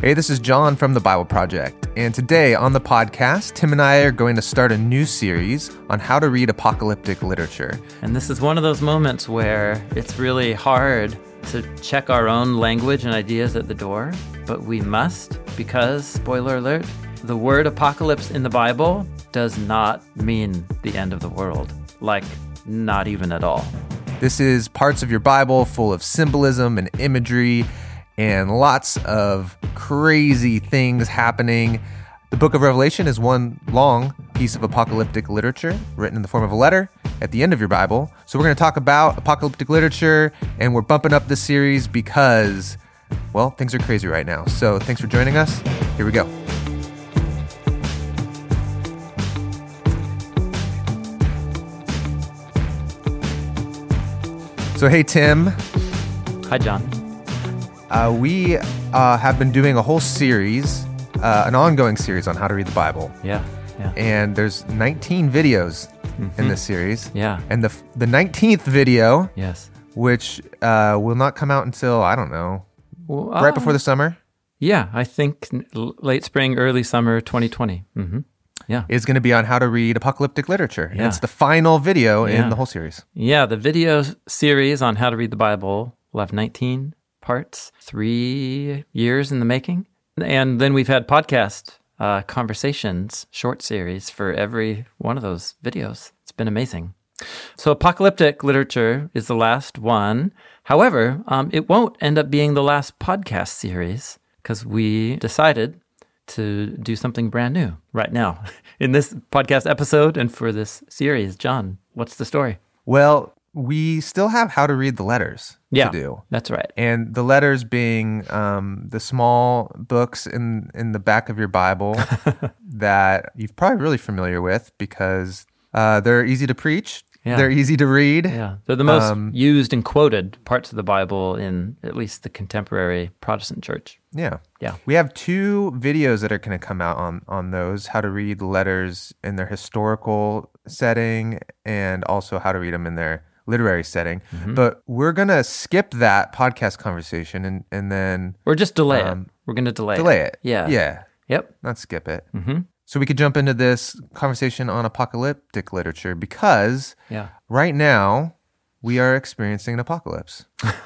Hey, this is John from the Bible Project, and today on the podcast, Tim and I are going to start a new series on how to read apocalyptic literature. And this is one of those moments where it's really hard to check our own language and ideas at the door, but we must because, spoiler alert, the word apocalypse in the Bible does not mean the end of the world, like not even at all. This is parts of your Bible full of symbolism and imagery and lots of crazy things happening. The book of Revelation is one long piece of apocalyptic literature written in the form of a letter at the end of your Bible. So we're going to talk about apocalyptic literature, and we're bumping up this series because, well, things are crazy right now. So thanks for joining us. Here we go. So hey, Tim. Hi, John. We have been doing a whole series, an ongoing series on how to read the Bible. Yeah. And there's 19 videos in this series. Yeah. And the 19th video, Yes. which will not come out until, I don't know, right before the summer, Yeah, I think late spring, early summer 2020. Yeah. is going to be on how to read apocalyptic literature. And Yeah. it's the final video Yeah. in the whole series. Yeah, the video series on how to read the Bible will have 19 parts, 3 years in the making. And then we've had podcast conversations, short series for every one of those videos. It's been amazing. So apocalyptic literature is the last one. However, it won't end up being the last podcast series because we decided to do something brand new right now in this podcast episode and for this series. John, what's the story? Well, we still have how to read the letters to do. That's right. And the letters being the small books in the back of your Bible that you're probably really familiar with because they're easy to preach. Yeah. They're easy to read. Yeah, they're the most used and quoted parts of the Bible in at least the contemporary Protestant church. Yeah. Yeah. We have 2 videos that are going to come out on those, how to read the letters in their historical setting and also how to read them in their literary setting. But we're going to skip that podcast conversation and then Or just delay it. We're going to delay it. Yeah. Yeah. Yep. Not skip it. So we could jump into this conversation on apocalyptic literature because Yeah. right now we are experiencing an apocalypse.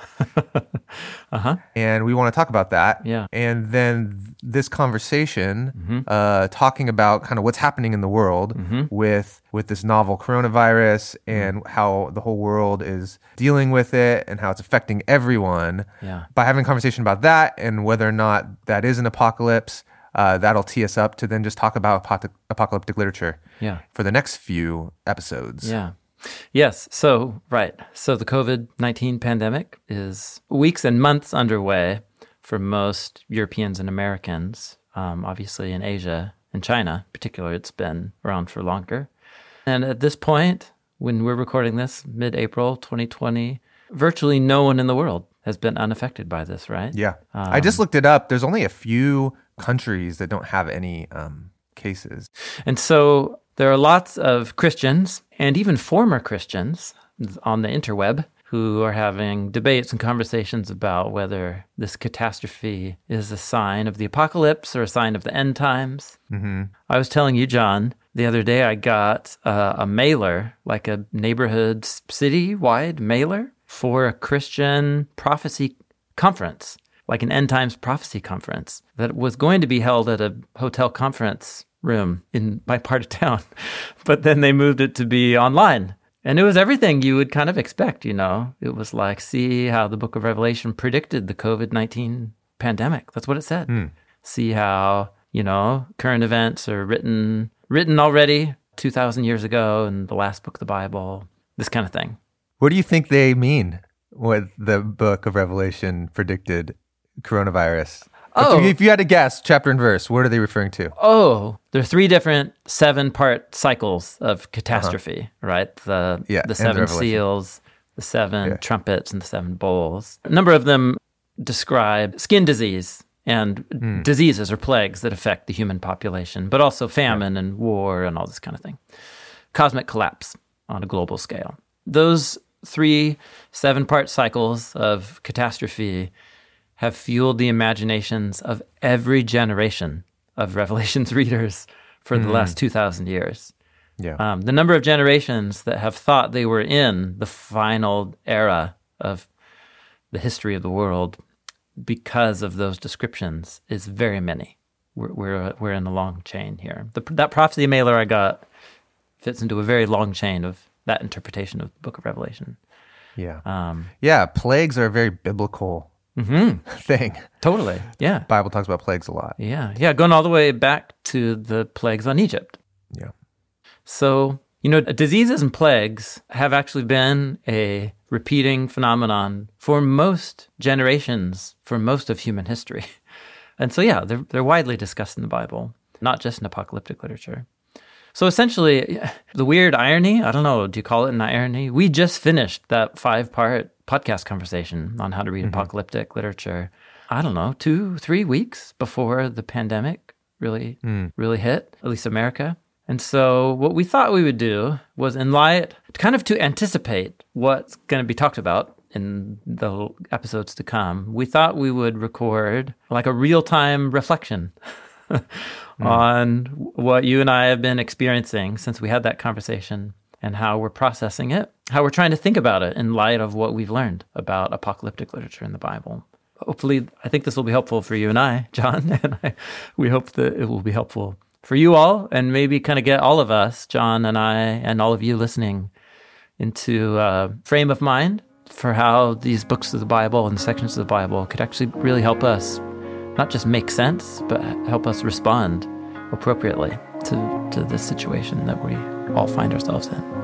And we want to talk about that. Yeah. And then this conversation, talking about kind of what's happening in the world with this novel coronavirus and how the whole world is dealing with it and how it's affecting everyone. Yeah. By having a conversation about that and whether or not that is an apocalypse, that'll tee us up to then just talk about apocalyptic literature Yeah. for the next few episodes. Yeah. Yes. So, right. So the COVID-19 pandemic is weeks and months underway for most Europeans and Americans. Obviously in Asia and China in particular, it's been around for longer. And at this point, when we're recording this, mid-April 2020, virtually no one in the world has been unaffected by this, right? Yeah. I just looked it up. There's only a few countries that don't have any cases. And so there are lots of Christians and even former Christians on the interweb who are having debates and conversations about whether this catastrophe is a sign of the apocalypse or a sign of the end times. I was telling you, John, the other day I got a mailer, like a neighborhood city-wide mailer for a Christian prophecy conference, like an end times prophecy conference that was going to be held at a hotel conference room in my part of town. But then they moved it to be online. And it was everything you would kind of expect, you know. It was like, see how the book of Revelation predicted the COVID-19 pandemic. That's what it said. See how, you know, current events are written already 2,000 years ago in the last book of the Bible, this kind of thing. What do you think they mean with the book of Revelation predicted coronavirus? If you had to guess chapter and verse, what are they referring to? Oh, there are 3 different 7-part cycles of catastrophe, right? The 7 seals, the 7 trumpets, and the 7 bowls. A number of them describe skin disease and diseases or plagues that affect the human population, but also famine and war and all this kind of thing. Cosmic collapse on a global scale. Those 3 7-part cycles of catastrophe have fueled the imaginations of every generation of Revelation's readers for the last 2,000 years. Yeah. The number of generations that have thought they were in the final era of the history of the world because of those descriptions is very many. We're in a long chain here. That prophecy mailer I got fits into a very long chain of that interpretation of the book of Revelation. Yeah. Plagues are a very biblical thing. Totally. Yeah. Bible talks about plagues a lot. Yeah. Going all the way back to the plagues on Egypt. Yeah. So, diseases and plagues have actually been a repeating phenomenon for most generations, for most of human history. And so, yeah, they're widely discussed in the Bible, not just in apocalyptic literature. So essentially, the weird irony, I don't know, do you call it an irony? We just finished that 5-part podcast conversation on how to read apocalyptic literature, I don't know, 2-3 weeks before the pandemic really hit, at least America. And so what we thought we would do was to anticipate what's going to be talked about in the episodes to come, we thought we would record like a real-time reflection on what you and I have been experiencing since we had that conversation and how we're processing it, how we're trying to think about it in light of what we've learned about apocalyptic literature in the Bible. Hopefully, I think this will be helpful for you and I, John, and we hope that it will be helpful for you all and maybe kind of get all of us, John and I, and all of you listening into a frame of mind for how these books of the Bible and sections of the Bible could actually really help us not just make sense, but help us respond appropriately to the situation that we all find ourselves in.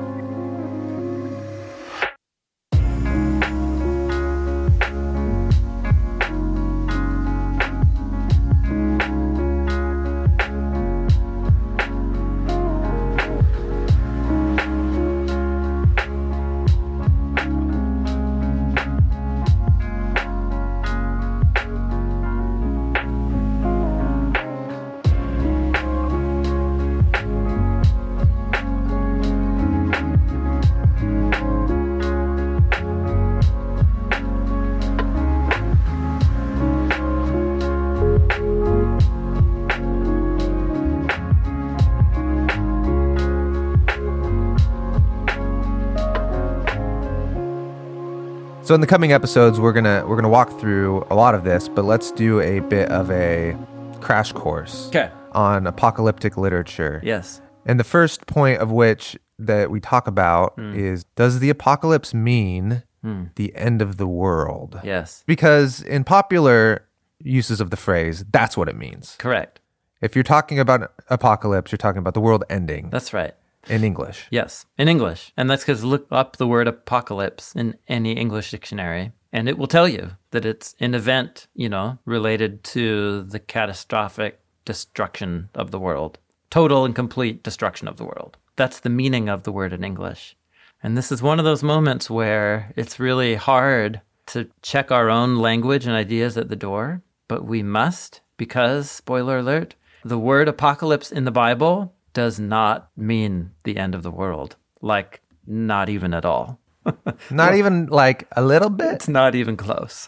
So in the coming episodes, we're gonna walk through a lot of this, but let's do a bit of a crash course on apocalyptic literature. Yes. And the first point of which that we talk about is, does the apocalypse mean the end of the world? Yes. Because in popular uses of the phrase, that's what it means. Correct. If you're talking about apocalypse, you're talking about the world ending. That's right. In English. Yes, in English. And that's because look up the word apocalypse in any English dictionary, and it will tell you that it's an event, related to the catastrophic destruction of the world. Total and complete destruction of the world. That's the meaning of the word in English. And this is one of those moments where it's really hard to check our own language and ideas at the door, but we must, because, spoiler alert, the word apocalypse in the Bible does not mean the end of the world. Like, not even at all. Not even like a little bit? It's not even close.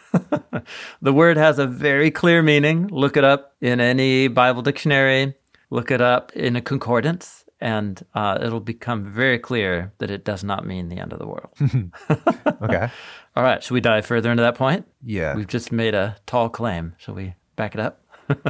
The word has a very clear meaning. Look it up in any Bible dictionary. Look it up in a concordance, and it'll become very clear that it does not mean the end of the world. Okay. All right, should we dive further into that point? Yeah. We've just made a tall claim. Shall we back it up?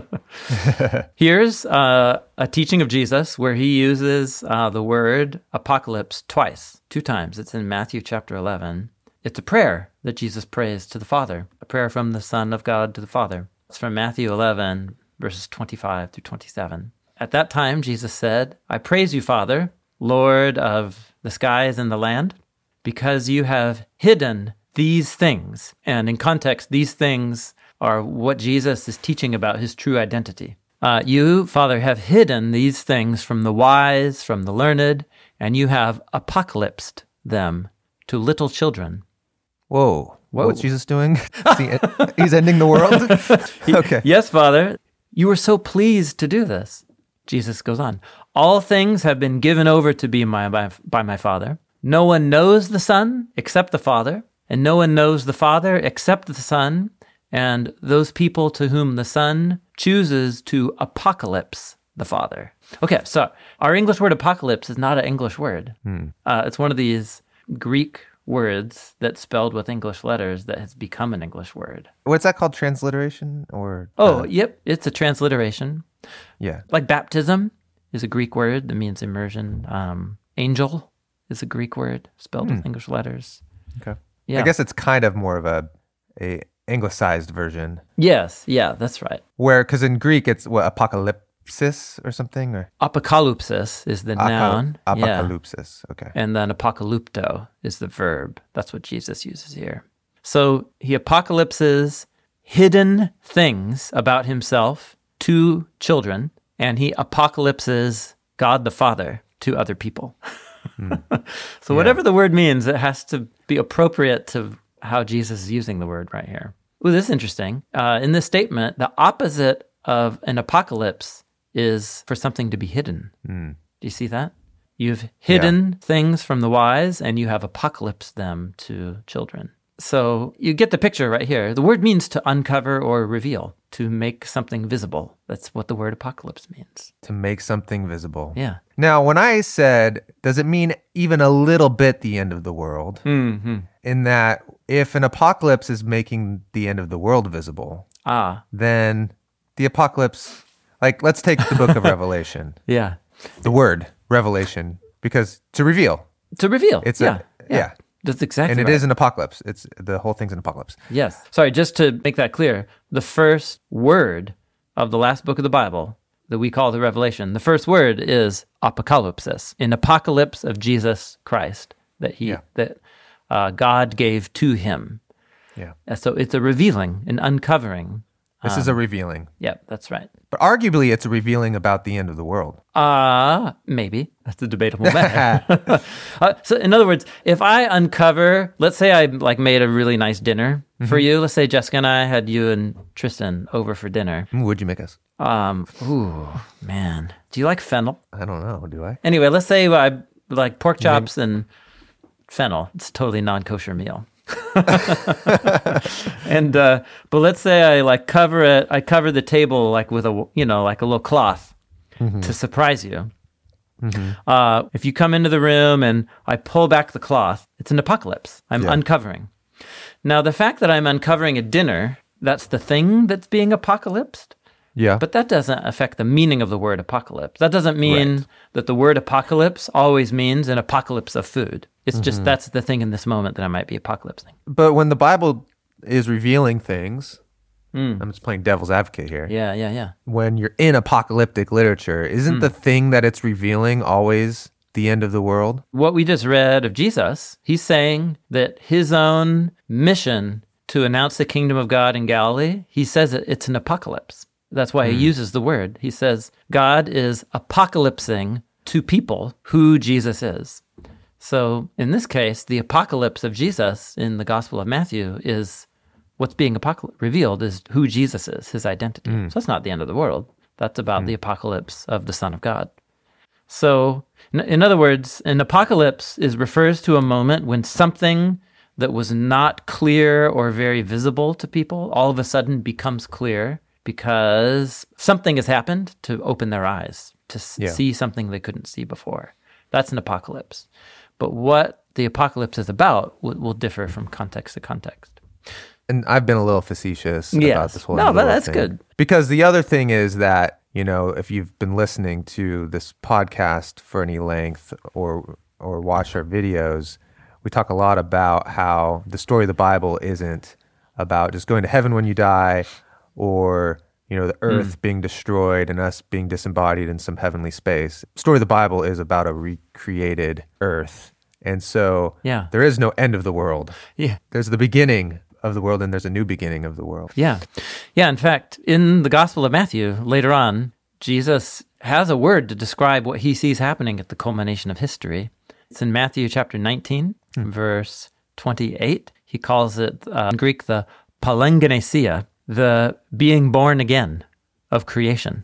Here's a teaching of Jesus where he uses the word apocalypse twice, 2 times. It's in Matthew chapter 11. It's a prayer that Jesus prays to the Father, a prayer from the Son of God to the Father. It's from Matthew 11, verses 25 through 27. At that time, Jesus said, I praise you, Father, Lord of the skies and the land, because you have hidden these things. And in context, these things are what Jesus is teaching about his true identity. You, Father, have hidden these things from the wise, from the learned, and you have apocalypsed them to little children. Whoa. What's Jesus doing? He's ending the world? Okay. Yes, Father. You were so pleased to do this. Jesus goes on. All things have been given over to me by my Father. No one knows the Son except the Father, and no one knows the Father except the Son, and those people to whom the Son chooses to apocalypse the Father. Okay, so our English word apocalypse is not an English word. It's one of these Greek words that's spelled with English letters that has become an English word. What's that called? Transliteration or? Yep, it's a transliteration. Yeah. Like baptism is a Greek word that means immersion. Angel is a Greek word spelled with English letters. Okay. Yeah. I guess it's kind of more of a anglicized version. Yes, yeah, that's right. Because in Greek it's what, apocalypsis or something, or Apocalypsis is the noun. Apocalypsis. Yeah. Okay. And then apocalypto is the verb. That's what Jesus uses here. So he apocalypses hidden things about himself to children, and he apocalypses God the Father to other people. So whatever the word means, it has to be appropriate to how Jesus is using the word right here. Ooh, this is interesting. In this statement, the opposite of an apocalypse is for something to be hidden. Do you see that? You've hidden things from the wise, and you have apocalypsed them to children. So you get the picture right here. The word means to uncover or reveal, to make something visible. That's what the word apocalypse means. To make something visible. Yeah. Now, when I said, does it mean even a little bit the end of the world? Mm-hmm. In that if an apocalypse is making the end of the world visible, then the apocalypse, like let's take the book of Revelation. Yeah. The word revelation, because to reveal. To reveal. It's yeah. yeah. That's exactly and it right. is an apocalypse. It's the whole thing's an apocalypse. Yes. Sorry, just to make that clear, the first word of the last book of the Bible that we call the Revelation, the first word is apocalypsis, an apocalypse of Jesus Christ that God gave to him. Yeah. And so it's a revealing, an uncovering. This is a revealing. Yeah, that's right. But arguably, it's a revealing about the end of the world. Maybe. That's a debatable matter. So in other words, if I uncover, let's say I made a really nice dinner for you. Let's say Jessica and I had you and Tristan over for dinner. What'd you make us? Ooh, man. Do you like fennel? I don't know. Do I? Anyway, let's say I like pork chops and fennel. It's a totally non-kosher meal. And but let's say I cover it. I cover the table with a a little cloth to surprise you. If you come into the room and I pull back the cloth, it's an apocalypse. I'm uncovering. Now the fact that I'm uncovering a dinner, that's the thing that's being apocalypsed. Yeah. But that doesn't affect the meaning of the word apocalypse. That doesn't mean that the word apocalypse always means an apocalypse of food. It's just that's the thing in this moment that I might be apocalypsing. But when the Bible is revealing things, I'm just playing devil's advocate here. Yeah. When you're in apocalyptic literature, isn't the thing that it's revealing always the end of the world? What we just read of Jesus, he's saying that his own mission to announce the kingdom of God in Galilee, he says it's an apocalypse. That's why he uses the word. He says God is apocalypsing to people who Jesus is. So in this case, the apocalypse of Jesus in the Gospel of Matthew is what's being revealed is who Jesus is, his identity. So that's not the end of the world. That's about the apocalypse of the Son of God. So in other words, an apocalypse refers to a moment when something that was not clear or very visible to people all of a sudden becomes clear because something has happened to open their eyes, to see something they couldn't see before. That's an apocalypse. But what the apocalypse is about will differ from context to context. And I've been a little facetious about this whole No, but little that's thing. good. Because the other thing is that, if you've been listening to this podcast for any length or watch our videos, we talk a lot about how the story of the Bible isn't about just going to heaven when you die or the earth being destroyed and us being disembodied in some heavenly space. The story of the Bible is about a recreated earth. And so there is no end of the world. Yeah. There's the beginning of the world and there's a new beginning of the world. Yeah. In fact, in the Gospel of Matthew, later on, Jesus has a word to describe what he sees happening at the culmination of history. It's in Matthew chapter 19, verse 28. He calls it, in Greek, the palingenesia, the being born again of creation.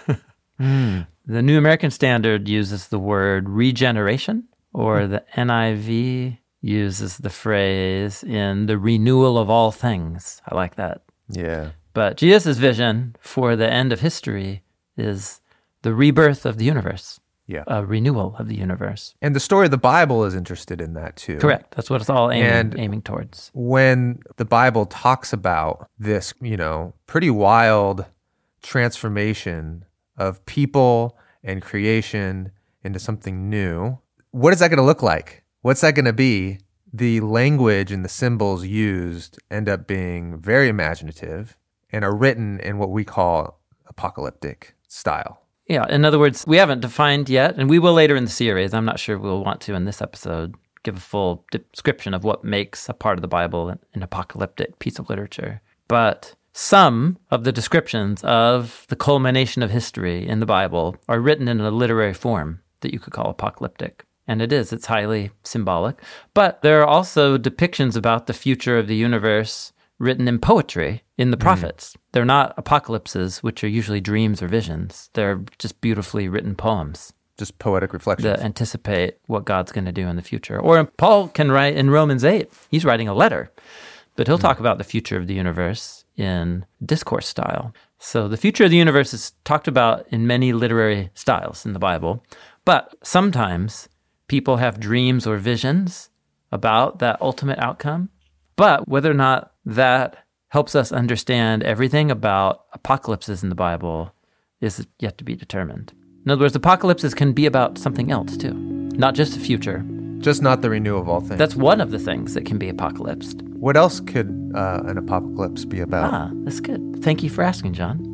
The New American Standard uses the word regeneration, or the NIV uses the phrase in the renewal of all things. I like that. Yeah. But Jesus' vision for the end of history is the rebirth of the universe, Yeah. a renewal of the universe. And the story of the Bible is interested in that too. Correct. That's what it's all aiming towards. When the Bible talks about this, pretty wild transformation of people and creation into something new, what is that going to look like? What's that going to be? The language and the symbols used end up being very imaginative and are written in what we call apocalyptic style. Yeah, in other words, we haven't defined yet, and we will later in the series. I'm not sure we'll want to in this episode give a full description of what makes a part of the Bible an apocalyptic piece of literature. But some of the descriptions of the culmination of history in the Bible are written in a literary form that you could call apocalyptic. And it's highly symbolic. But there are also depictions about the future of the universe written in poetry in the prophets. They're not apocalypses, which are usually dreams or visions. They're just beautifully written poems. Just poetic reflections. That anticipate what God's going to do in the future. Or Paul can write in Romans 8, he's writing a letter, but he'll talk about the future of the universe in discourse style. So the future of the universe is talked about in many literary styles in the Bible, but sometimes people have dreams or visions about that ultimate outcome. But whether or not that helps us understand everything about apocalypses in the Bible is yet to be determined. In other words, apocalypses can be about something else too, not just the future. Just not the renewal of all things. That's one of the things that can be apocalypsed. What else could an apocalypse be about? That's good. Thank you for asking, John.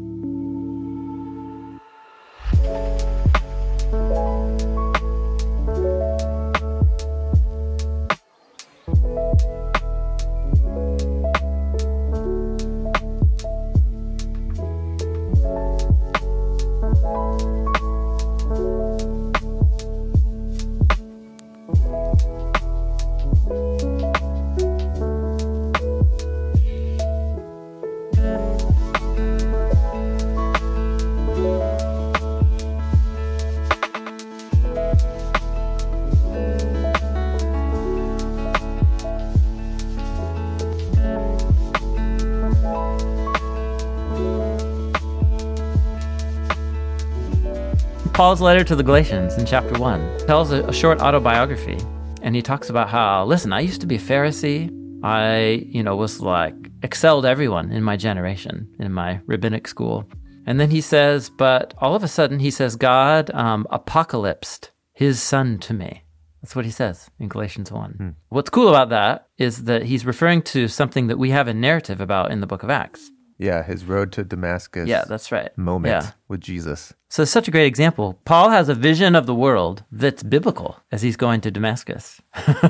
Paul's letter to the Galatians in chapter 1 tells a short autobiography, and he talks about how, listen, I used to be a Pharisee. I, was excelled everyone in my generation, in my rabbinic school. And then he says, but all of a sudden, he says, God apocalypsed his son to me. That's what he says in Galatians 1. What's cool about that is that he's referring to something that we have a narrative about in the book of Acts. Yeah, his road to Damascus. Yeah, that's right. Moment with Jesus. So it's such a great example. Paul has a vision of the world that's biblical as he's going to Damascus.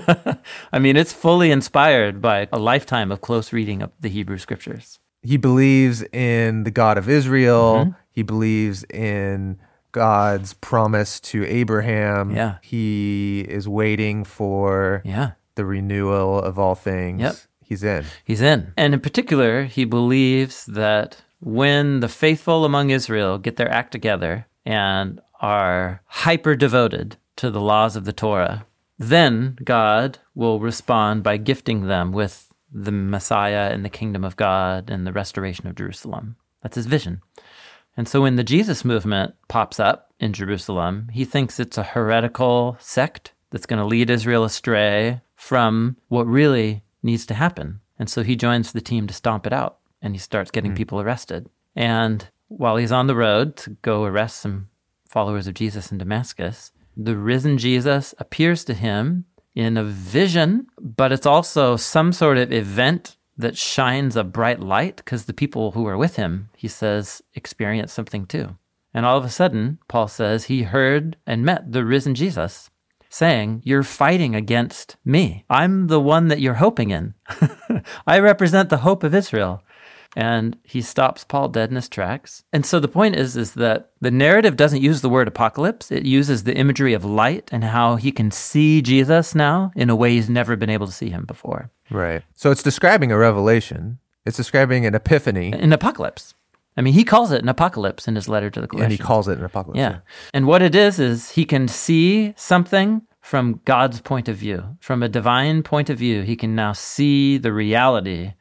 I mean, it's fully inspired by a lifetime of close reading of the Hebrew scriptures. He believes in the God of Israel. He believes in God's promise to Abraham. Yeah. He is waiting for the renewal of all things. Yep. He's in. He's in. And in particular, he believes that when the faithful among Israel get their act together and are hyper devoted to the laws of the Torah, then God will respond by gifting them with the Messiah and the kingdom of God and the restoration of Jerusalem. That's his vision. And so when the Jesus movement pops up in Jerusalem, he thinks it's a heretical sect that's going to lead Israel astray from what really needs to happen. And so he joins the team to stomp it out, and he starts getting people arrested. And while he's on the road to go arrest some followers of Jesus in Damascus, the risen Jesus appears to him in a vision, but it's also some sort of event that shines a bright light because the people who are with him, he says, experience something too. And all of a sudden, Paul says, he heard and met the risen Jesus saying, you're fighting against me. I'm the one that you're hoping in. I represent the hope of Israel. And he stops Paul dead in his tracks. And so the point is that the narrative doesn't use the word apocalypse. It uses the imagery of light and how he can see Jesus now in a way he's never been able to see him before. Right. So it's describing a revelation. It's describing an epiphany. An apocalypse. I mean, he calls it an apocalypse in his letter to the Galatians. And he calls it an apocalypse. Yeah. And what it is he can see something from God's point of view. From a divine point of view, he can now see the reality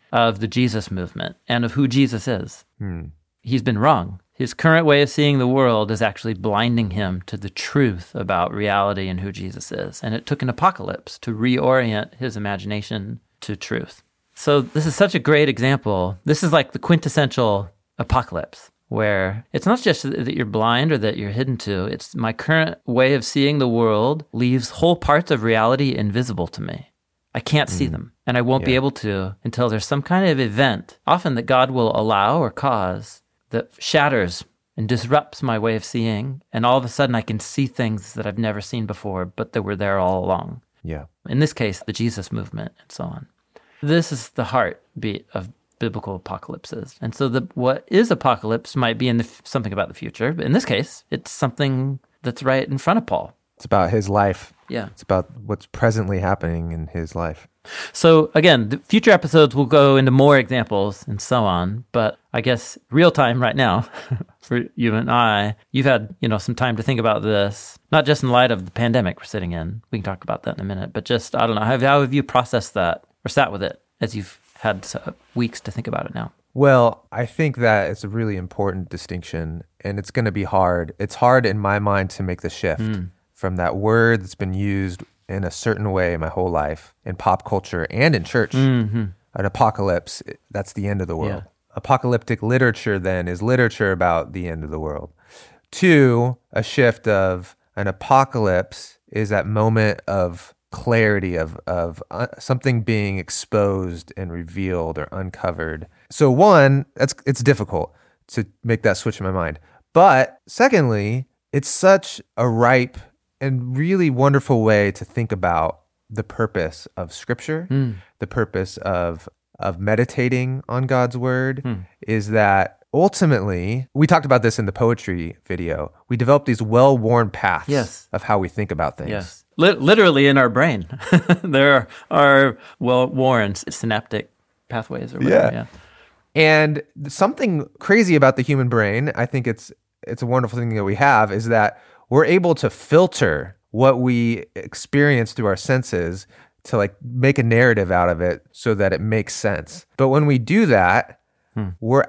of the Jesus movement and of who Jesus is. He's been wrong. His current way of seeing the world is actually blinding him to the truth about reality and who Jesus is. And it took an apocalypse to reorient his imagination to truth. So this is such a great example. This is like the quintessential apocalypse, where it's not just that you're blind or that you're hidden to. It's my current way of seeing the world leaves whole parts of reality invisible to me. I can't see them, and I won't be able to until there's some kind of event, often that God will allow or cause, that shatters and disrupts my way of seeing, and all of a sudden I can see things that I've never seen before, but that were there all along. Yeah. In this case, the Jesus movement and so on. This is the heartbeat of biblical apocalypses. And so what is apocalypse might be in something about the future, but in this case, it's something that's right in front of Paul. It's about his life. Yeah. It's about what's presently happening in his life. So again, the future episodes will go into more examples and so on, but I guess real time right now for you and I, you've had, some time to think about this, not just in light of the pandemic we're sitting in. We can talk about that in a minute, but just, I don't know, how have you processed that or sat with it as you've had weeks to think about it now? Well, I think that it's a really important distinction, and it's going to be hard. It's hard in my mind to make the shift from that word that's been used in a certain way my whole life in pop culture and in church. An apocalypse, that's the end of the world. Yeah. Apocalyptic literature then is literature about the end of the world. 2, a shift of an apocalypse is that moment of clarity of something being exposed and revealed or uncovered. So 1, it's difficult to make that switch in my mind. But secondly, it's such a ripe and really wonderful way to think about the purpose of Scripture, the purpose of meditating on God's Word, is that ultimately, we talked about this in the poetry video, we develop these well-worn paths of how we think about things. Yes. Literally in our brain. There are well-worn synaptic pathways or whatever. Yeah. And something crazy about the human brain, I think it's a wonderful thing that we have, is that we're able to filter what we experience through our senses to make a narrative out of it so that it makes sense. But when we do that, we're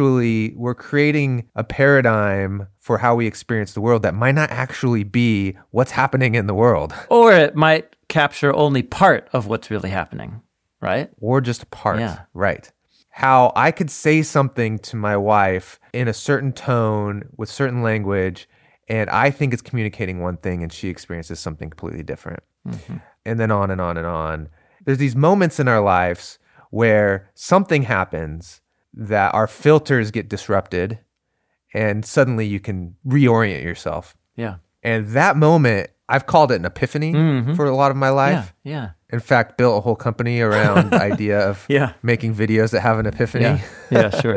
creating a paradigm for how we experience the world that might not actually be what's happening in the world. Or it might capture only part of what's really happening, right? Or just a part, right. How I could say something to my wife in a certain tone with certain language, and I think it's communicating one thing, and she experiences something completely different. And then on and on and on. There's these moments in our lives where something happens that our filters get disrupted, and suddenly you can reorient yourself. Yeah. And that moment, I've called it an epiphany for a lot of my life. Yeah. In fact, built a whole company around the idea of making videos that have an epiphany. Yeah, sure.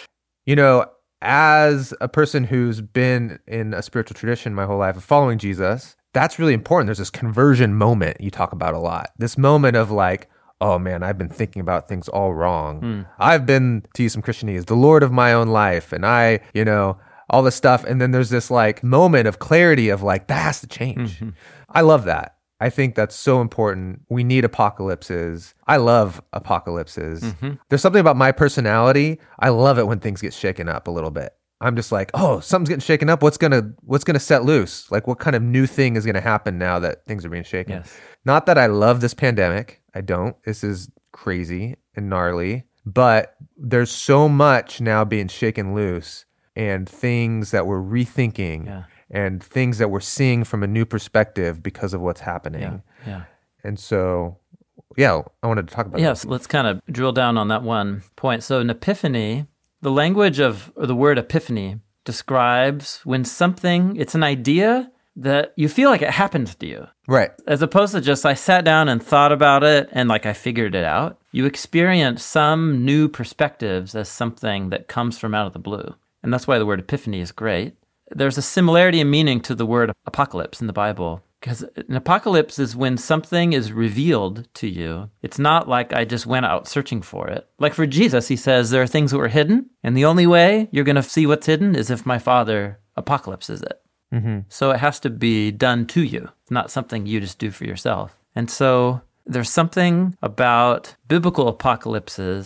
As a person who's been in a spiritual tradition my whole life of following Jesus, that's really important. There's this conversion moment you talk about a lot. This moment of oh man, I've been thinking about things all wrong. I've been, to use some Christianese, the Lord of my own life. And I, all this stuff. And then there's this moment of clarity of that has to change. I love that. I think that's so important. We need apocalypses. I love apocalypses. There's something about my personality. I love it when things get shaken up a little bit. I'm just something's getting shaken up. What's gonna set loose? What kind of new thing is gonna happen now that things are being shaken? Yes. Not that I love this pandemic. I don't. This is crazy and gnarly. But there's so much now being shaken loose, and things that we're rethinking. And things that we're seeing from a new perspective because of what's happening. Yeah. And so, I wanted to talk about that. Yes, let's kind of drill down on that one point. So an epiphany, the language or the word epiphany describes when it's an idea that you feel like it happens to you. Right. As opposed to just I sat down and thought about it and I figured it out. You experience some new perspectives as something that comes from out of the blue. And that's why the word epiphany is great. There's a similarity in meaning to the word apocalypse in the Bible, because an apocalypse is when something is revealed to you. It's not like I just went out searching for it. Like for Jesus, he says there are things that were hidden, and the only way you're going to see what's hidden is if my Father apocalypses it. So it has to be done to you. It's not something you just do for yourself. And so there's something about biblical apocalypses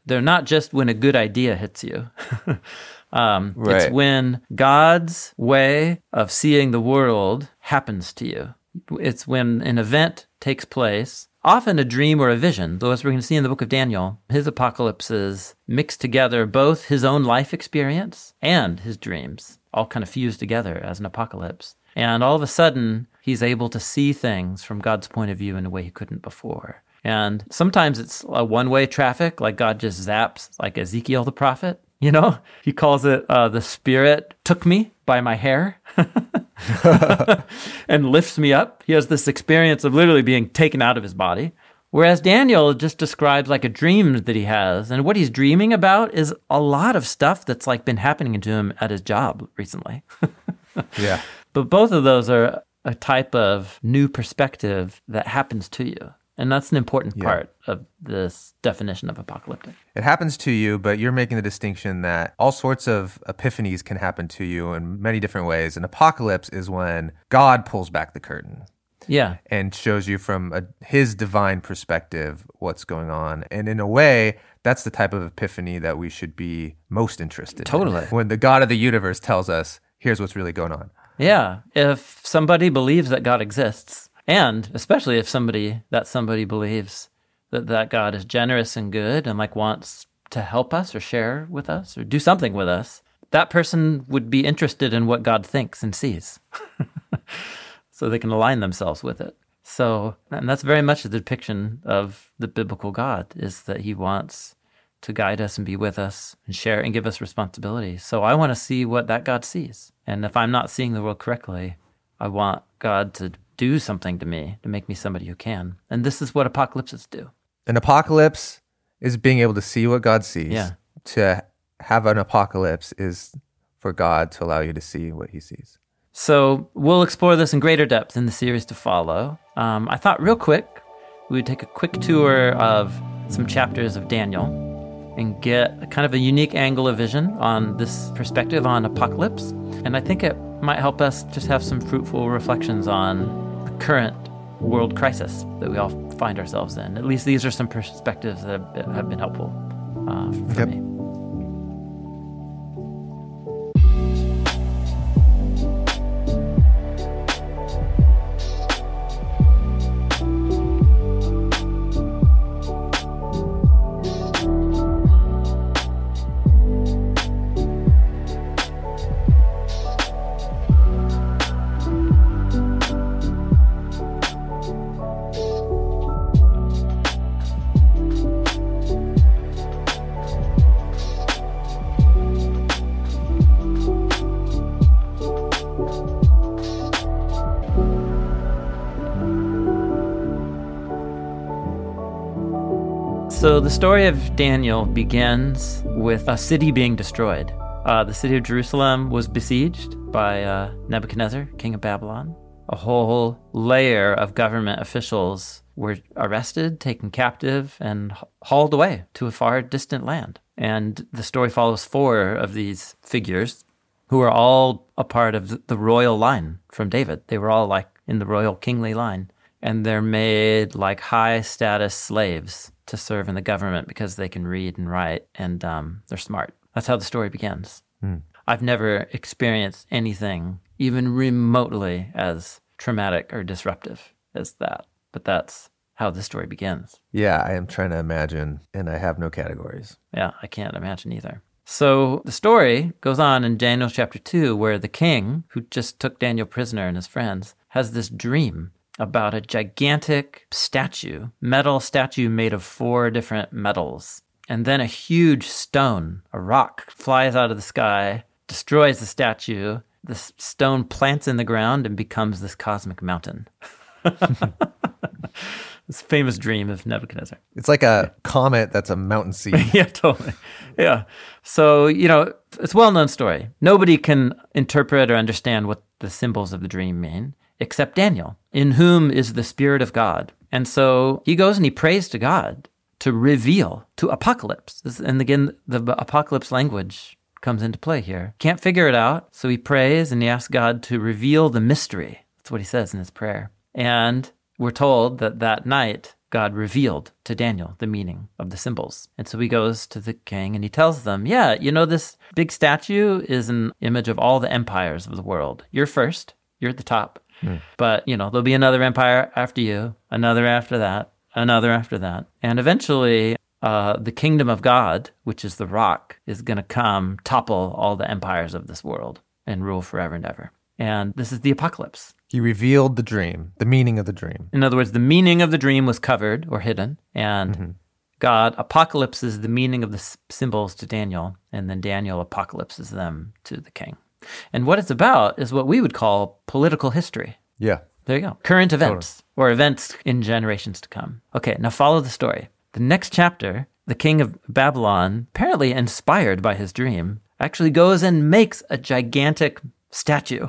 They're not just when a good idea hits you. Right. It's when God's way of seeing the world happens to you. It's when an event takes place, often a dream or a vision. Though, as we're going to see in the book of Daniel, his apocalypses mix together both his own life experience and his dreams, all kind of fused together as an apocalypse. And all of a sudden, he's able to see things from God's point of view in a way he couldn't before. And sometimes it's a one-way traffic, like God just zaps, like Ezekiel the prophet. You know, he calls it the Spirit took me by my hair and lifts me up. He has this experience of literally being taken out of his body. Whereas Daniel just describes like a dream that he has. And what he's dreaming about is a lot of stuff that's like been happening to him at his job recently. Yeah. But both of those are a type of new perspective that happens to you. And that's an important part of this definition of apocalyptic. It happens to you, but you're making the distinction that all sorts of epiphanies can happen to you in many different ways. An apocalypse is when God pulls back the curtain. Yeah. And shows you from his divine perspective what's going on. And in a way, that's the type of epiphany that we should be most interested in. Totally. When the God of the universe tells us, here's what's really going on. Yeah. If somebody believes that God exists, and especially if somebody believes that God is generous and good and like wants to help us or share with us or do something with us, that person would be interested in what God thinks and sees. So they can align themselves with it. So, and that's very much the depiction of the biblical God, is that he wants to guide us and be with us and share and give us responsibility. So I want to see what that God sees. And if I'm not seeing the world correctly, I want God to do something to me, to make me somebody who can. And this is what apocalypses do. An apocalypse is being able to see what God sees. Yeah. To have an apocalypse is for God to allow you to see what he sees. So we'll explore this in greater depth in the series to follow. I thought real quick, we would take a quick tour of some chapters of Daniel and get a kind of a unique angle of vision on this perspective on apocalypse. And I think it might help us just have some fruitful reflections on the current world crisis that we all find ourselves in. At least these are some perspectives that have been helpful for me. So the story of Daniel begins with a city being destroyed. The city of Jerusalem was besieged by Nebuchadnezzar, king of Babylon. A whole layer of government officials were arrested, taken captive, and hauled away to a far distant land. And the story follows 4 of these figures who are all a part of the royal line from David. They were all like in the royal kingly line. And they're made like high status slaves to serve in the government because they can read and write and they're smart. That's how the story begins. I've never experienced anything even remotely as traumatic or disruptive as that. But that's how the story begins. Yeah, I am trying to imagine, and I have no categories. Yeah, I can't imagine either. So the story goes on in Daniel chapter 2, where the king, who just took Daniel prisoner and his friends, has this dream about a gigantic statue, metal statue made of 4 different metals. And then a huge stone, a rock, flies out of the sky, destroys the statue. The stone plants in the ground and becomes this cosmic mountain. This famous dream of Nebuchadnezzar. It's like a comet that's a mountain seed. Yeah, totally. Yeah. So, it's a well-known story. Nobody can interpret or understand what the symbols of the dream mean, except Daniel, in whom is the Spirit of God. And so he goes and he prays to God to reveal, to apocalypse. And again, the apocalypse language comes into play here. Can't figure it out, so he prays and he asks God to reveal the mystery. That's what he says in his prayer. And we're told that night, God revealed to Daniel the meaning of the symbols. And so he goes to the king and he tells them, yeah, this big statue is an image of all the empires of the world. You're first, you're at the top. But, there'll be another empire after you, another after that, another after that. And eventually, the kingdom of God, which is the rock, is going to come topple all the empires of this world and rule forever and ever. And this is the apocalypse. He revealed the dream, the meaning of the dream. In other words, the meaning of the dream was covered or hidden, and God apocalypses the meaning of the symbols to Daniel, and then Daniel apocalypses them to the king. And what it's about is what we would call political history. Yeah. There you go. Current events, or events in generations to come. Okay, now follow the story. The next chapter, the king of Babylon, apparently inspired by his dream, actually goes and makes a gigantic statue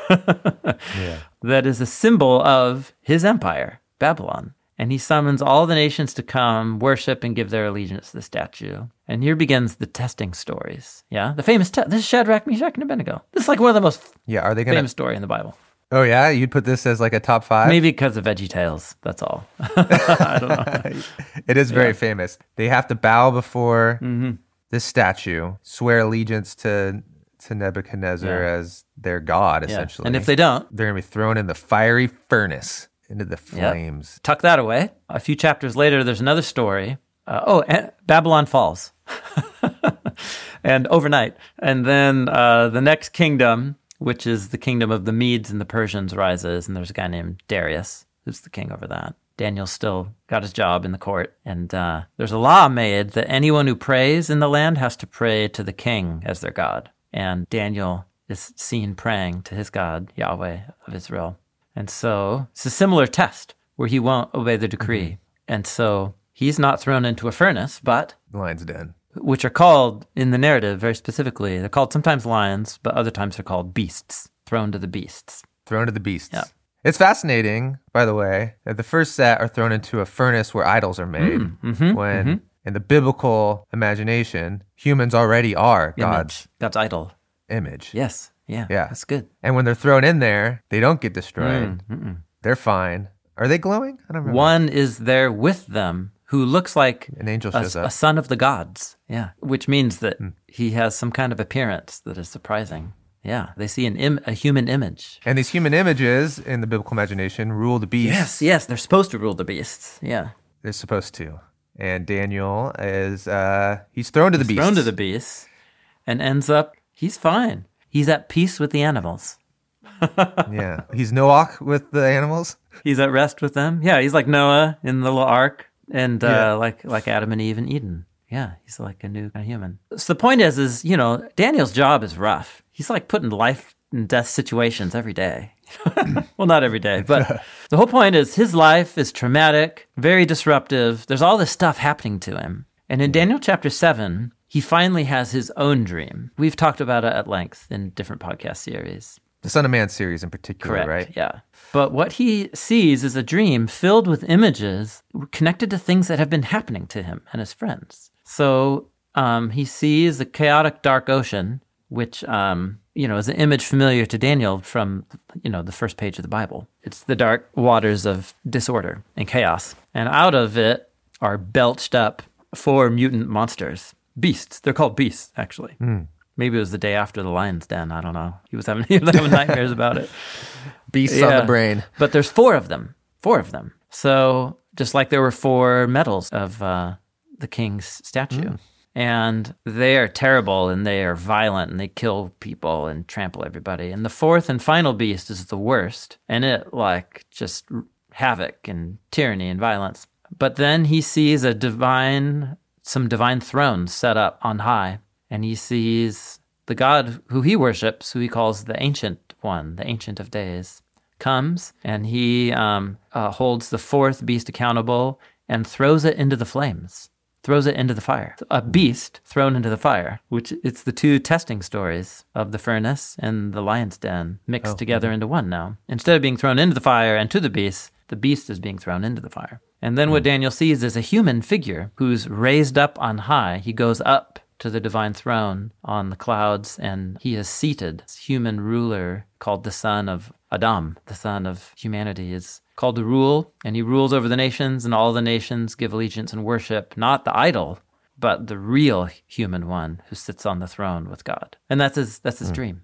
that is a symbol of his empire, Babylon. And he summons all the nations to come worship and give their allegiance to the statue. And here begins the testing stories. Yeah, the famous this is Shadrach, Meshach, and Abednego. This is like one of the most are they gonna... famous story in the Bible. Oh yeah, you'd put this as like a top 5? Maybe because of VeggieTales. That's all. I don't know. It is very famous. They have to bow before this statue, swear allegiance to Nebuchadnezzar as their god, essentially. And if they don't, they're going to be thrown in the fiery furnace, into the flames. Yep. Tuck that away. A few chapters later, there's another story. Babylon falls. And overnight. And then the next kingdom, which is the kingdom of the Medes and the Persians, rises. And there's a guy named Darius, who's the king over that. Daniel's still got his job in the court. And there's a law made that anyone who prays in the land has to pray to the king as their god. And Daniel is seen praying to his God, Yahweh of Israel. And so it's a similar test where he won't obey the decree. And so he's not thrown into a furnace, but... The lion's den. Which are called, in the narrative very specifically, they're called sometimes lions, but other times they're called beasts. Thrown to the beasts. Thrown to the beasts. Yeah. It's fascinating, by the way, that the first set are thrown into a furnace where idols are made. When... In the biblical imagination, humans already are God's idol. Image. Yes. Yeah. That's good. And when they're thrown in there, they don't get destroyed. They're fine. Are they glowing? I don't remember. One is there with them who looks like an angel shows up. A son of the gods. Yeah. Which means that he has some kind of appearance that is surprising. Yeah. They see a human image. And these human images in the biblical imagination rule the beasts. Yes. They're supposed to rule the beasts. Yeah. They're supposed to. And Daniel is, he's thrown to the beasts. Thrown to the beasts and ends up, he's fine. He's at peace with the animals. Yeah. He's Noach with the animals. He's at rest with them. Yeah. He's like Noah in the little ark and like Adam and Eve in Eden. Yeah. He's like a new kind of human. So the point is, Daniel's job is rough. He's like put in life and death situations every day. Well, not every day, but the whole point is his life is traumatic, very disruptive. There's all this stuff happening to him. And in Daniel chapter 7, he finally has his own dream. We've talked about it at length in different podcast series. The Son of Man series in particular, Correct, right? Yeah. But what he sees is a dream filled with images connected to things that have been happening to him and his friends. So he sees a chaotic dark ocean, which... is an image familiar to Daniel from, the first page of the Bible. It's the dark waters of disorder and chaos. And out of it are belched up 4 mutant monsters. Beasts. They're called beasts, actually. Maybe it was the day after the lion's den. I don't know. He was having nightmares about it. Beasts on the brain. But there's 4 of them. 4 of them. So just like there were 4 medals of the king's statue. And they are terrible, and they are violent, and they kill people and trample everybody. And the 4th and final beast is the worst, and it just havoc and tyranny and violence. But then he sees some divine thrones set up on high, and he sees the God who he worships, who he calls the Ancient One, the Ancient of Days, comes, and he holds the 4th beast accountable and throws it into the flames. Throws it into the fire. A beast thrown into the fire, which it's the 2 testing stories of the furnace and the lion's den mixed together into one now. Instead of being thrown into the fire and to the beast is being thrown into the fire. And then what Daniel sees is a human figure who's raised up on high. He goes up to the divine throne on the clouds, and he is seated. This human ruler called the son of Adam, the son of humanity, is called to rule, and he rules over the nations, and all the nations give allegiance and worship, not the idol, but the real human one who sits on the throne with God. And that's his dream.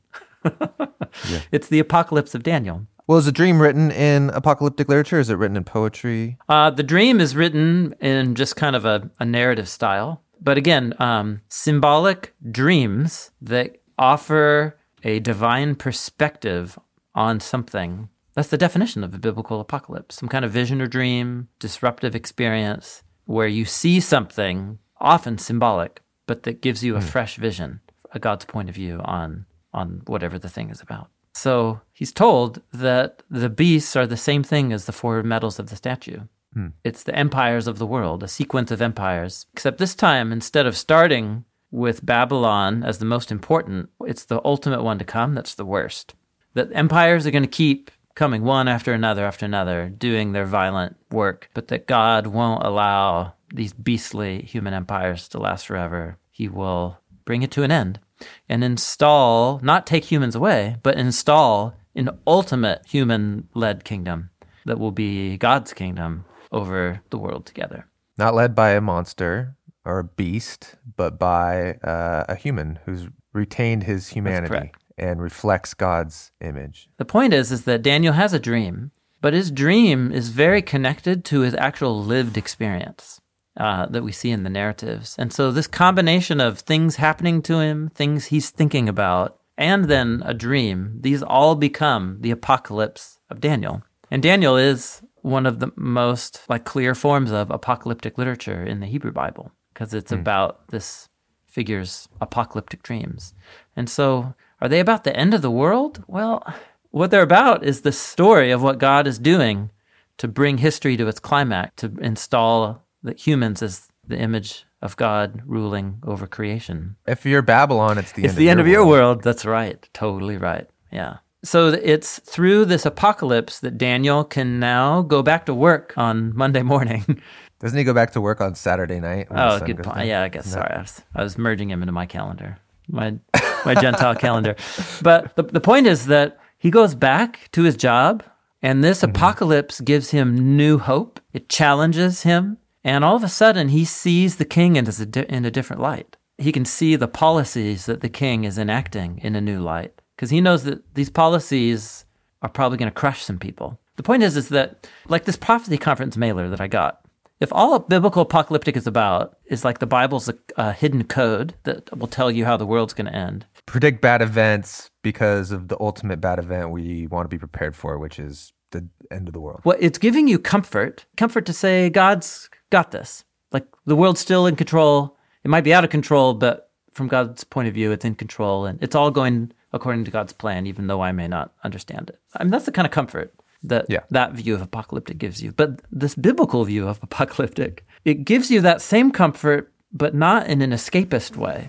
It's the apocalypse of Daniel. Well, is the dream written in apocalyptic literature? Is it written in poetry? The dream is written in just kind of a narrative style. But again, symbolic dreams that offer a divine perspective on something. That's the definition of a biblical apocalypse. Some kind of vision or dream, disruptive experience where you see something, often symbolic, but that gives you a fresh vision, a God's point of view on whatever the thing is about. So he's told that the beasts are the same thing as the four metals of the statue. It's the empires of the world, a sequence of empires. Except this time, instead of starting with Babylon as the most important, it's the ultimate one to come that's the worst. That empires are going to keep coming one after another, doing their violent work, but that God won't allow these beastly human empires to last forever. He will bring it to an end and install, not take humans away, but install an ultimate human-led kingdom that will be God's kingdom over the world together. Not led by a monster or a beast, but by a human who's retained his humanity and reflects God's image. The point is that Daniel has a dream, but his dream is very connected to his actual lived experience that we see in the narratives. And so this combination of things happening to him, things he's thinking about, and then a dream, these all become the apocalypse of Daniel. And Daniel is one of the most clear forms of apocalyptic literature in the Hebrew Bible, because it's about this figure's apocalyptic dreams. And so are they about the end of the world? Well, what they're about is the story of what God is doing to bring history to its climax, to install the humans as the image of God ruling over creation. If you're Babylon, it's the end of your world. That's right. Totally right. Yeah. So it's through this apocalypse that Daniel can now go back to work on Monday morning. Doesn't he go back to work on Saturday night? Oh, good point. Yeah, I guess. No. Sorry. I was merging him into my calendar, my Gentile calendar. But the point is that he goes back to his job, and this apocalypse gives him new hope. It challenges him. And all of a sudden, he sees the king in a different light. He can see the policies that the king is enacting in a new light, because he knows that these policies are probably going to crush some people. The point is that, like this prophecy conference mailer that I got, if all biblical apocalyptic is about is like the Bible's a hidden code that will tell you how the world's going to end. Predict bad events because of the ultimate bad event we want to be prepared for, which is the end of the world. Well, it's giving you comfort to say God's got this. Like the world's still in control. It might be out of control, but from God's point of view, it's in control, and it's all going according to God's plan, even though I may not understand it. I mean, that's the kind of comfort that that view of apocalyptic gives you. But this biblical view of apocalyptic, it gives you that same comfort, but not in an escapist way.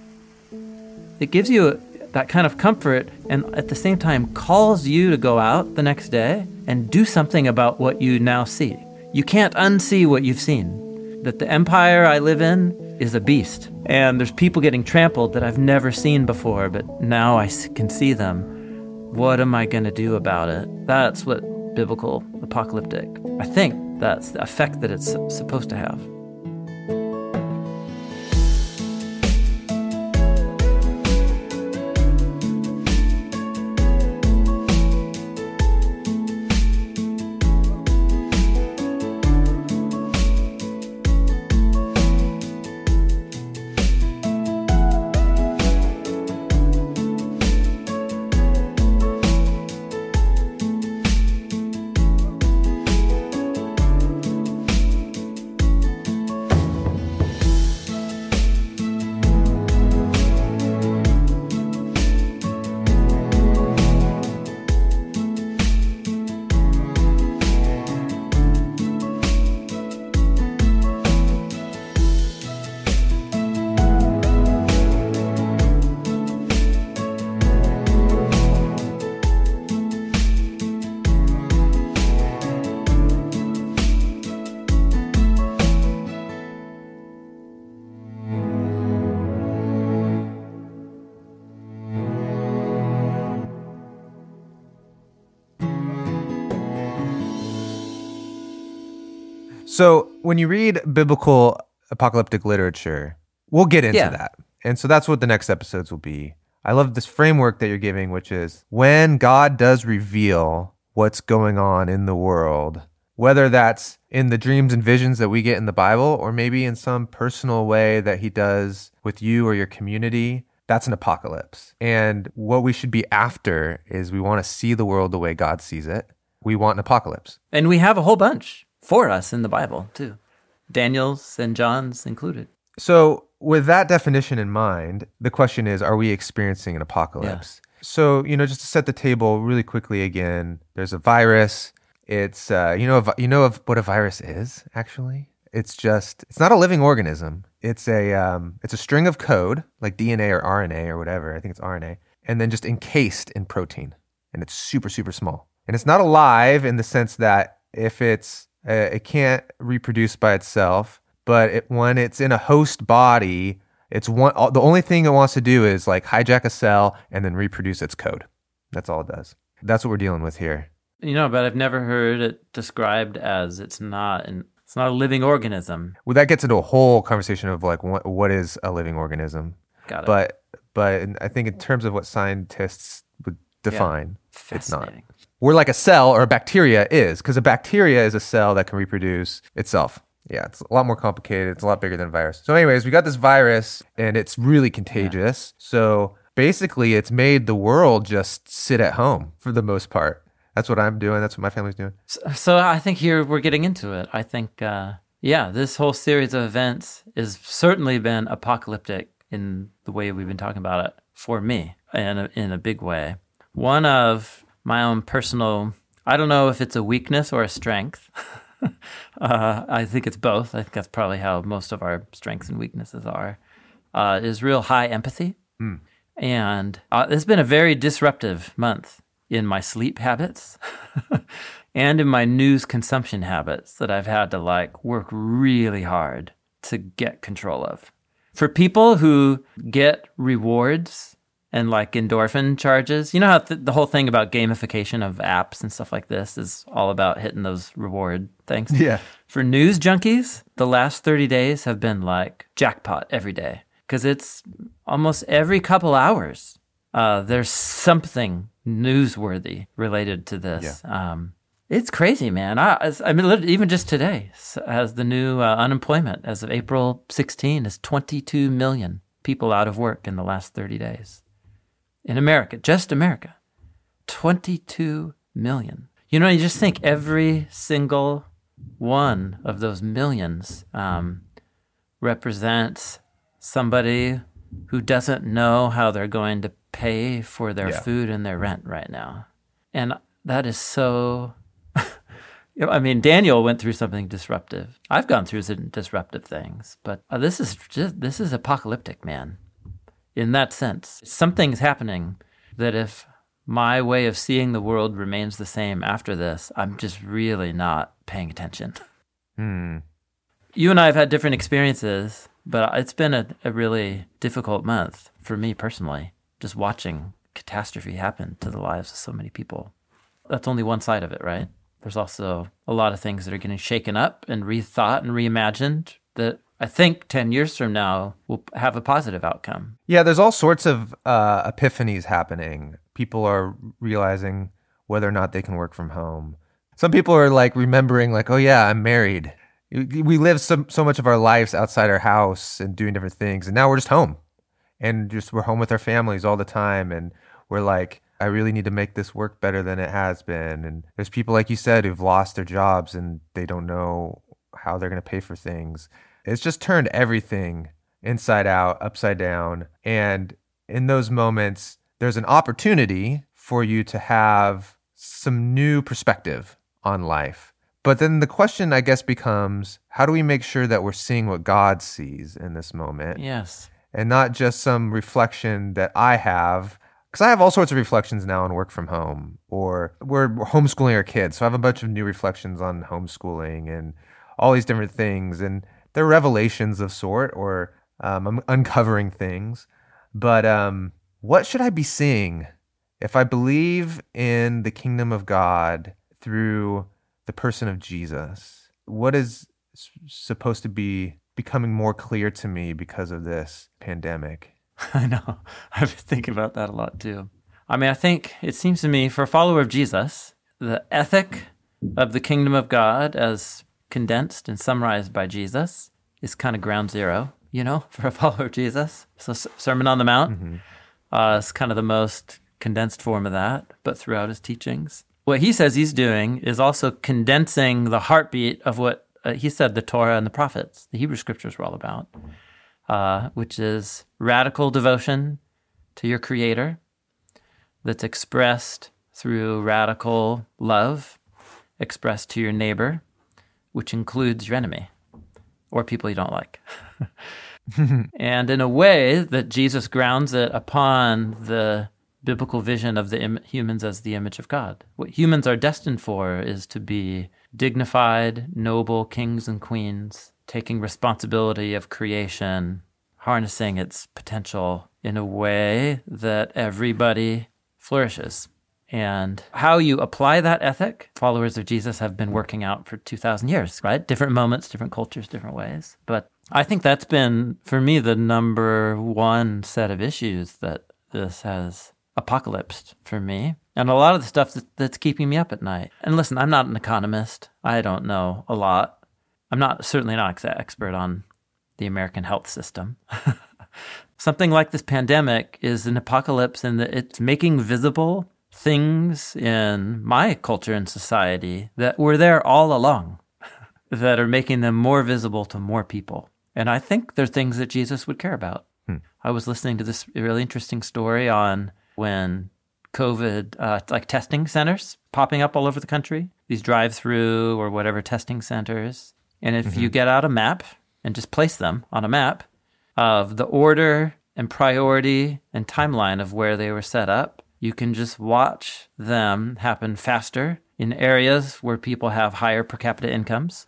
It gives you that kind of comfort, and at the same time calls you to go out the next day and do something about what you now see. You can't unsee what you've seen. That the empire I live in is a beast, and there's people getting trampled that I've never seen before, but now I can see them. What am I going to do about it? That's what biblical apocalyptic, I think that's the effect that it's supposed to have. So when you read biblical apocalyptic literature, we'll get into that. And so that's what the next episodes will be. I love this framework that you're giving, which is when God does reveal what's going on in the world, whether that's in the dreams and visions that we get in the Bible, or maybe in some personal way that he does with you or your community, that's an apocalypse. And what we should be after is we want to see the world the way God sees it. We want an apocalypse. And we have a whole bunch for us in the Bible, too. Daniel's and John's included. So with that definition in mind, the question is, are we experiencing an apocalypse? Yeah. So, just to set the table really quickly again, there's a virus. It's, of what a virus is, actually? It's not a living organism. It's a string of code, like DNA or RNA or whatever. I think it's RNA. And then just encased in protein. And it's super, super small. And it's not alive in the sense that if it can't reproduce by itself, but when it's in a host body, the only thing it wants to do is like hijack a cell and then reproduce its code. That's all it does. That's what we're dealing with here. But I've never heard it described as it's not a living organism. Well, that gets into a whole conversation of like what is a living organism. Got it. But I think in terms of what scientists would define, it's not. We're like a cell or a bacteria is, because a bacteria is a cell that can reproduce itself. Yeah, it's a lot more complicated. It's a lot bigger than a virus. So anyways, we got this virus and it's really contagious. Yeah. So basically it's made the world just sit at home for the most part. That's what I'm doing. That's what my family's doing. So I think here we're getting into it. I think, this whole series of events has certainly been apocalyptic in the way we've been talking about it for me in a big way. One of my own personal, I don't know if it's a weakness or a strength. I think it's both. I think that's probably how most of our strengths and weaknesses are, is real high empathy. Mm. And it's been a very disruptive month in my sleep habits and in my news consumption habits that I've had to work really hard to get control of. For people who get rewards and endorphin charges, you know how the whole thing about gamification of apps and stuff like this is all about hitting those reward things. Yeah. For news junkies, the last 30 days have been like jackpot every day, because it's almost every couple hours there's something newsworthy related to this. Yeah. It's crazy, man. I mean, even just today, as the new unemployment as of April 16 is 22 million people out of work in the last 30 days. In America, just America, 22 million. You just think every single one of those millions represents somebody who doesn't know how they're going to pay for their food and their rent right now. And that is so... I mean, Daniel went through something disruptive. I've gone through some disruptive things, but this is apocalyptic, man. In that sense, something's happening that if my way of seeing the world remains the same after this, I'm just really not paying attention. You and I have had different experiences, but it's been a really difficult month for me personally, just watching catastrophe happen to the lives of so many people. That's only one side of it, right? There's also a lot of things that are getting shaken up and rethought and reimagined that I think 10 years from now will have a positive outcome. Yeah, there's all sorts of epiphanies happening. People are realizing whether or not they can work from home. Some people are remembering oh yeah, I'm married. We live so much of our lives outside our house and doing different things. And now we're just home. And we're home with our families all the time. And we're I really need to make this work better than it has been. And there's people, like you said, who've lost their jobs and they don't know how they're going to pay for things. It's just turned everything inside out, upside down. And in those moments, there's an opportunity for you to have some new perspective on life. But then the question, I guess, becomes, how do we make sure that we're seeing what God sees in this moment? Yes. And not just some reflection that I have. Because I have all sorts of reflections now on work from home, or we're homeschooling our kids. So I have a bunch of new reflections on homeschooling and all these different things. And they're revelations of sort, or I'm uncovering things. But what should I be seeing if I believe in the kingdom of God through the person of Jesus? What is supposed to be becoming more clear to me because of this pandemic. I know. I've been thinking about that a lot too. I mean, I think it seems to me for a follower of Jesus, the ethic of the kingdom of God as condensed and summarized by Jesus is kind of ground zero, for a follower of Jesus. So Sermon on the Mount is kind of the most condensed form of that, but throughout his teachings. What he says he's doing is also condensing the heartbeat of what he said the Torah and the prophets, the Hebrew scriptures were all about, which is radical devotion to your Creator that's expressed through radical love, expressed to your neighbor, which includes your enemy or people you don't like. And in a way that Jesus grounds it upon the biblical vision of the humans as the image of God. What humans are destined for is to be dignified, noble kings and queens, taking responsibility of creation, harnessing its potential in a way that everybody flourishes. And how you apply that ethic, followers of Jesus have been working out for 2,000 years, right? Different moments, different cultures, different ways. But I think that's been, for me, the number one set of issues that this has apocalypsed for me. And a lot of the stuff that's keeping me up at night. And listen, I'm not an economist. I don't know a lot. I'm certainly not expert on the American health system. Something like this pandemic is an apocalypse in that it's making visible things in my culture and society that were there all along, that are making them more visible to more people. And I think they're things that Jesus would care about. I was listening to this really interesting story on when COVID, like testing centers popping up all over the country, these drive-through or whatever testing centers. And if you get out a map and just place them on a map of the order and priority and timeline of where they were set up, you can just watch them happen faster in areas where people have higher per capita incomes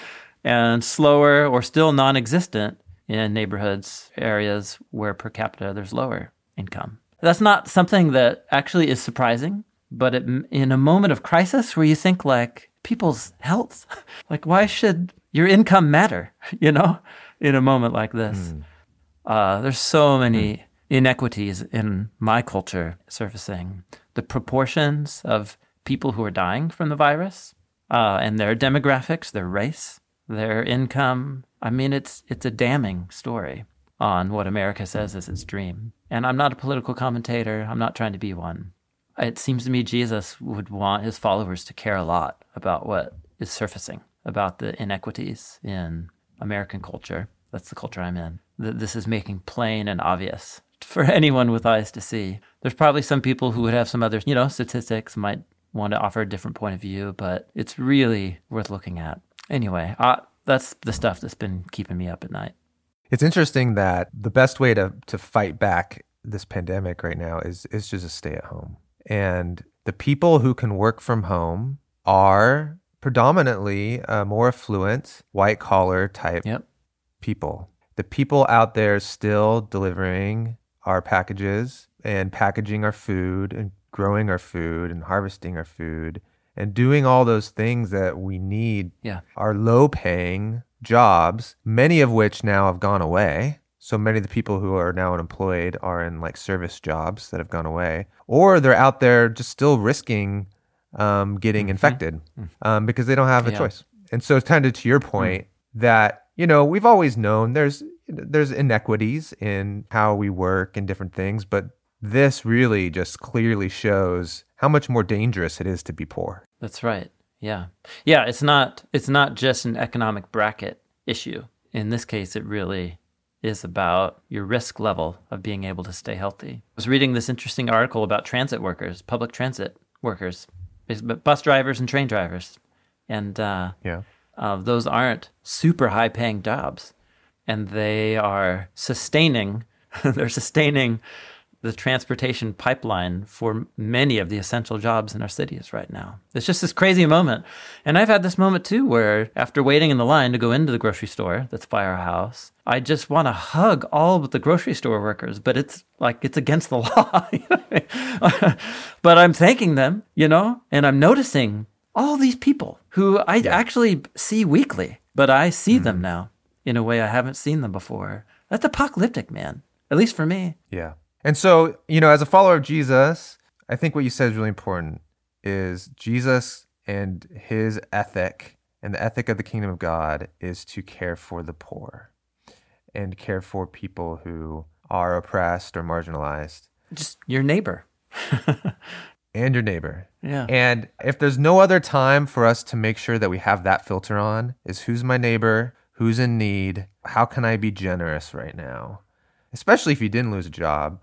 and slower or still non-existent in neighborhoods, areas where per capita there's lower income. That's not something that actually is surprising, but in a moment of crisis where you think like people's health, like why should your income matter, in a moment like this? There's so many inequities in my culture surfacing. The proportions of people who are dying from the virus and their demographics, their race, their income. I mean, it's a damning story on what America says is its dream. And I'm not a political commentator. I'm not trying to be one. It seems to me Jesus would want his followers to care a lot about what is surfacing, about the inequities in American culture. That's the culture I'm in. This is making plain and obvious for anyone with eyes to see. There's probably some people who would have some other, statistics, might want to offer a different point of view, but it's really worth looking at. Anyway, that's the stuff that's been keeping me up at night. It's interesting that the best way to fight back this pandemic right now is just to stay at home. And the people who can work from home are predominantly more affluent, white-collar type people. The people out there still delivering our packages and packaging our food and growing our food and harvesting our food and doing all those things that we need are low-paying jobs, many of which now have gone away. So many of the people who are now unemployed are in like service jobs that have gone away, or they're out there just still risking getting infected because they don't have a choice. And so it's kind of to your point that, we've always known there's inequities in how we work and different things, but this really just clearly shows how much more dangerous it is to be poor. That's right. Yeah. Yeah, it's not just an economic bracket issue. In this case, it really is about your risk level of being able to stay healthy. I was reading this interesting article about transit workers, public transit workers, bus drivers and train drivers. And those aren't super high paying jobs. And they are sustaining the transportation pipeline for many of the essential jobs in our cities right now. It's just this crazy moment. And I've had this moment too, where after waiting in the line to go into the grocery store that's by our house, I just want to hug all of the grocery store workers, but it's against the law. But I'm thanking them, and I'm noticing all these people who I actually see weekly but I see them now in a way I haven't seen them before. That's apocalyptic, man, at least for me. Yeah. And so, as a follower of Jesus, I think what you said is really important, is Jesus and his ethic and the ethic of the kingdom of God is to care for the poor and care for people who are oppressed or marginalized. Just your neighbor. And your neighbor. Yeah. And if there's no other time for us to make sure that we have that filter on, is who's my neighbor, who's in need, how can I be generous right now? Especially if you didn't lose a job.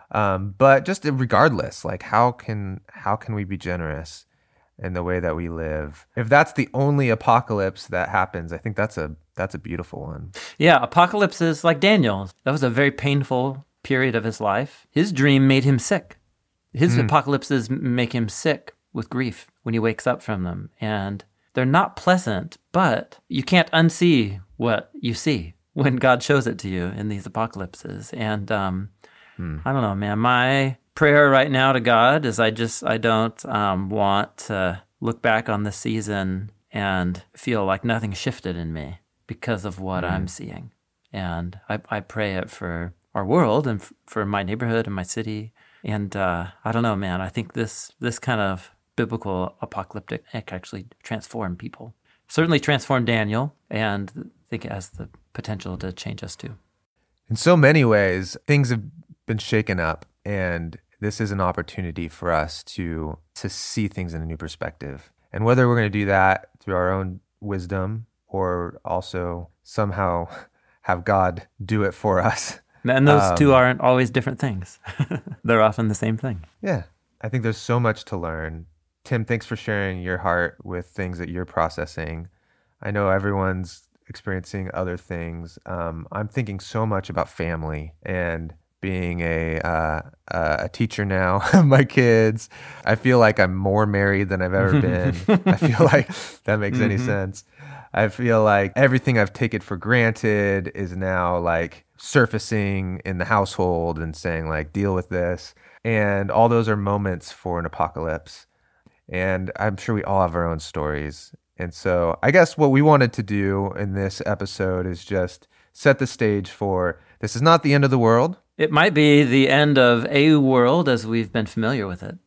But just regardless, like how can we be generous in the way that we live? If that's the only apocalypse that happens, I think that's a beautiful one. Yeah, apocalypse is like Daniel. That was a very painful period of his life. His dream made him sick. His apocalypses make him sick with grief when he wakes up from them. And they're not pleasant, but you can't unsee what you see when God shows it to you in these apocalypses. And I don't know, man. My prayer right now to God is I don't want to look back on this season and feel like nothing shifted in me because of what I'm seeing. And I pray it for our world and for my neighborhood and my city. And I don't know, man. I think this kind of biblical apocalyptic actually transform people. Certainly transform Daniel, and I think it has the potential to change us too. In so many ways, things have been shaken up, and this is an opportunity for us to see things in a new perspective. And whether we're going to do that through our own wisdom or also somehow have God do it for us. And those two aren't always different things. They're often the same thing. Yeah. I think there's so much to learn. Tim, thanks for sharing your heart with things that you're processing. I know everyone's experiencing other things. I'm thinking so much about family and being a teacher now of my kids. I feel like I'm more married than I've ever been. I feel like that makes any sense. I feel like everything I've taken for granted is now like surfacing in the household and saying like, deal with this. And all those are moments for an apocalypse. And I'm sure we all have our own stories. And so I guess what we wanted to do in this episode is just set the stage for this is not the end of the world. It might be the end of a world as we've been familiar with it.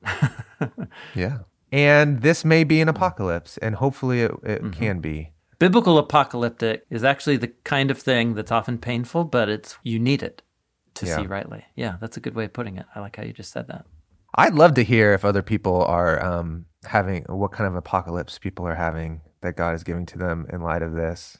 Yeah. And this may be an apocalypse, and hopefully it can be. Biblical apocalyptic is actually the kind of thing that's often painful, but you need it to see rightly. Yeah, that's a good way of putting it. I like how you just said that. I'd love to hear if other people are having, what kind of apocalypse people are having that God is giving to them in light of this.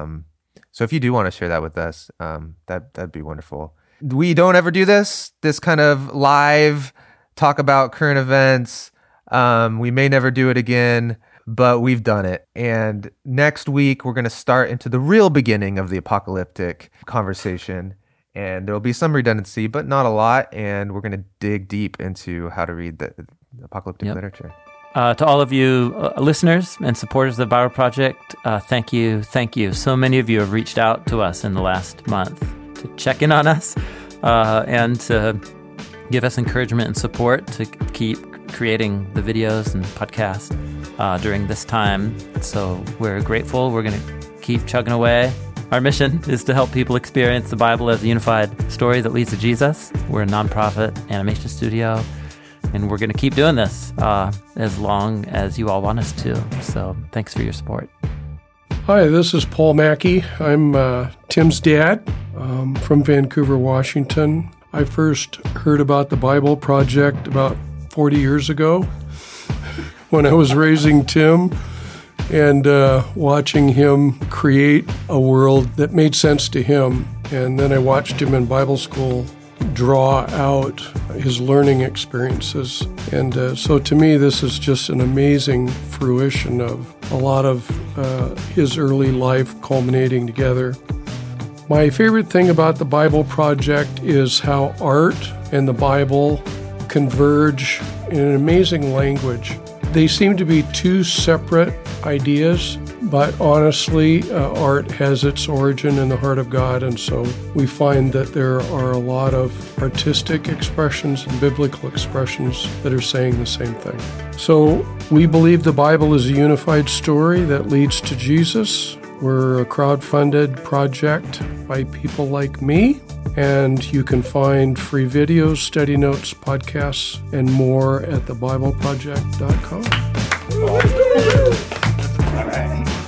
So if you do want to share that with us, that'd be wonderful. We don't ever do this kind of live talk about current events. We may never do it again, but we've done it. And next week, we're going to start into the real beginning of the apocalyptic conversation. And there'll be some redundancy, but not a lot. And we're going to dig deep into how to read the apocalyptic literature. To all of you listeners and supporters of the Bible Project, thank you. Thank you. So many of you have reached out to us in the last month to check in on us and to give us encouragement and support to keep creating the videos and podcasts during this time. So we're grateful. We're going to keep chugging away. Our mission is to help people experience the Bible as a unified story that leads to Jesus. We're a nonprofit animation studio, and we're going to keep doing this as long as you all want us to. So thanks for your support. Hi, this is Paul Mackey. I'm Tim's dad from Vancouver, Washington. I first heard about the Bible Project about 40 years ago when I was raising Tim and watching him create a world that made sense to him. And then I watched him in Bible school draw out his learning experiences. And so to me, this is just an amazing fruition of a lot of his early life culminating together. My favorite thing about the Bible Project is how art and the Bible converge in an amazing language. They seem to be two separate ideas, but honestly, art has its origin in the heart of God, and so we find that there are a lot of artistic expressions and biblical expressions that are saying the same thing. So we believe the Bible is a unified story that leads to Jesus. We're a crowd-funded project by people like me, and you can find free videos, study notes, podcasts, and more at thebibleproject.com. All right.